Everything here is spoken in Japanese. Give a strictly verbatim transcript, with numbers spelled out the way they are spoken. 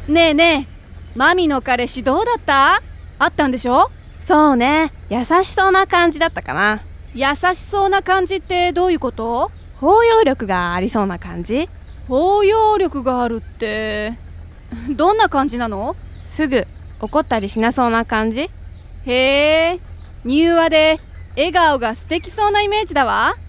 ねえねえ、マミの彼氏どうだった？あったんでしょ？ そうね、優しそうな感じだったかな。 優しそうな感じってどういうこと？ 包容力がありそうな感じ。 包容力があるってどんな感じなの？ すぐ怒ったりしなそうな感じ。 へえ、柔和で笑顔が素敵そうなイメージだわ。